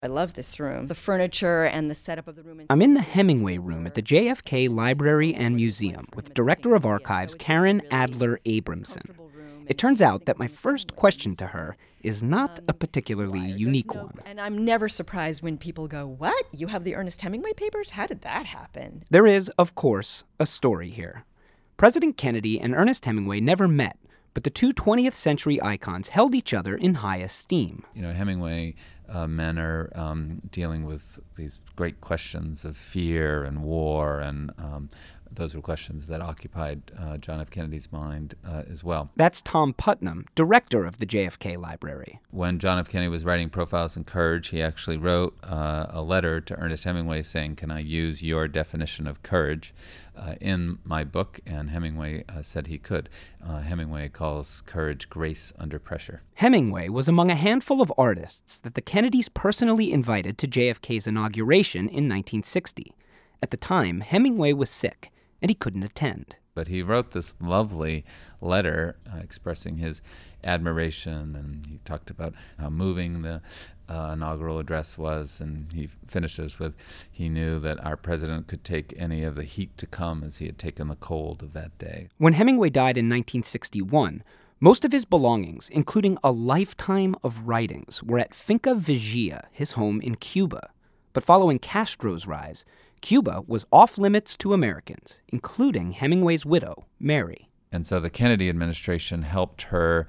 I love this room. The furniture and the setup of the room. I'm in the Hemingway room at the JFK Library and Museum with Director of Archives Karen Adler Abramson. It turns out that my first question to her is not a particularly unique one. And I'm never surprised when people go, "What? You have the Ernest Hemingway papers? How did that happen?" There is, of course, a story here. President Kennedy and Ernest Hemingway never met, but the two 20th century icons held each other in high esteem. Hemingway men are dealing with these great questions of fear and war, and those were questions that occupied John F. Kennedy's mind as well. That's Tom Putnam, director of the JFK Library. When John F. Kennedy was writing Profiles in Courage, he actually wrote a letter to Ernest Hemingway saying, "Can I use your definition of courage in my book?" And Hemingway said he could. Hemingway calls courage grace under pressure. Hemingway was among a handful of artists that the Kennedys personally invited to JFK's inauguration in 1960. At the time, Hemingway was sick, and he couldn't attend. But he wrote this lovely letter expressing his admiration, and he talked about how moving the inaugural address was, and he finishes with, he knew that our president could take any of the heat to come as he had taken the cold of that day. When Hemingway died in 1961, most of his belongings, including a lifetime of writings, were at Finca Vigia, his home in Cuba. But following Castro's rise, Cuba was off-limits to Americans, including Hemingway's widow, Mary. And so the Kennedy administration helped her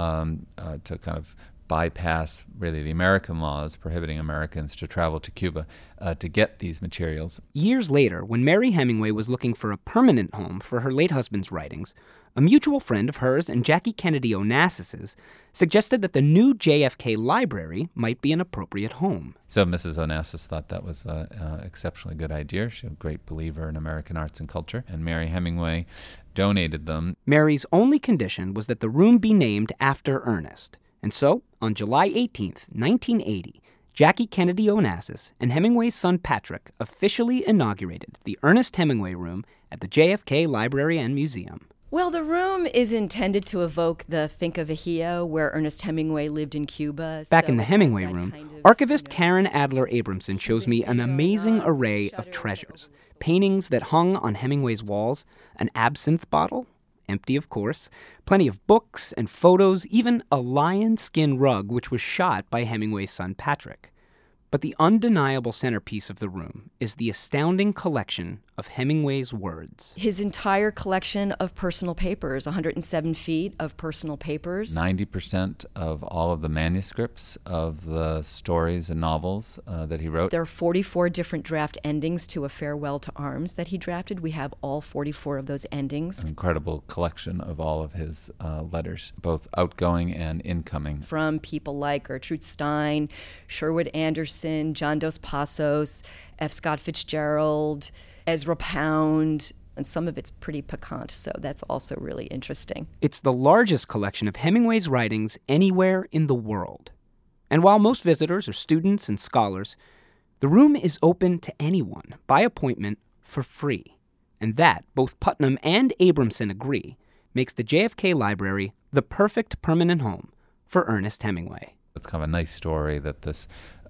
to kind of bypass really the American laws prohibiting Americans to travel to Cuba to get these materials. Years later, when Mary Hemingway was looking for a permanent home for her late husband's writings, a mutual friend of hers and Jackie Kennedy Onassis's suggested that the new JFK Library might be an appropriate home. So Mrs. Onassis thought that was an exceptionally good idea. She was a great believer in American arts and culture, and Mary Hemingway donated them. Mary's only condition was that the room be named after Ernest. And so, on July 18th, 1980, Jackie Kennedy Onassis and Hemingway's son Patrick officially inaugurated the Ernest Hemingway Room at the JFK Library and Museum. Well, the room is intended to evoke the Finca Vigia, where Ernest Hemingway lived in Cuba. Back in the Hemingway room, archivist Karen Adler Abramson shows me an amazing array of treasures. Paintings that hung on Hemingway's walls, an absinthe bottle, empty of course, plenty of books and photos, even a lion skin rug which was shot by Hemingway's son Patrick. But the undeniable centerpiece of the room is the astounding collection of Hemingway's words. His entire collection of personal papers, 107 feet of personal papers. 90% of all of the manuscripts of the stories and novels that he wrote. There are 44 different draft endings to A Farewell to Arms that he drafted. We have all 44 of those endings. An incredible collection of all of his letters, both outgoing and incoming. From people like Gertrude Stein, Sherwood Anderson, John Dos Passos, F. Scott Fitzgerald, Ezra Pound, and some of it's pretty piquant, so that's also really interesting. It's the largest collection of Hemingway's writings anywhere in the world. And while most visitors are students and scholars, the room is open to anyone, by appointment, for free. And that, both Putnam and Abramson agree, makes the JFK Library the perfect permanent home for Ernest Hemingway. It's kind of a nice story that this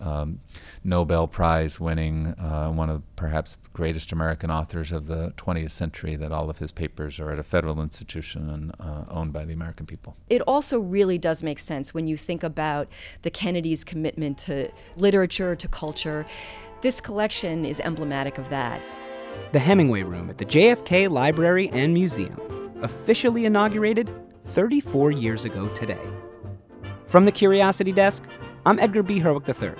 Nobel Prize winning, one of perhaps the greatest American authors of the 20th century, that all of his papers are at a federal institution and owned by the American people. It also really does make sense when you think about the Kennedys' commitment to literature, to culture. This collection is emblematic of that. The Hemingway Room at the JFK Library and Museum, officially inaugurated 34 years ago today. From the Curiosity Desk, I'm Edgar B. Herwick III,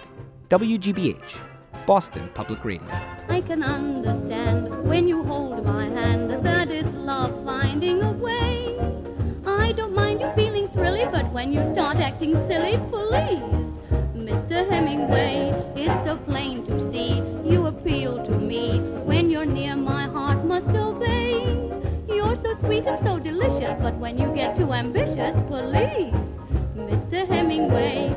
WGBH, Boston Public Radio. I can understand when you hold my hand that it's love finding a way. I don't mind you feeling thrilly, but when you start acting silly, please. Mr. Hemingway, it's so plain to see you appeal to me. When you're near, my heart must obey. You're so sweet and so delicious, but when you get too ambitious, please. Mr. Hemingway,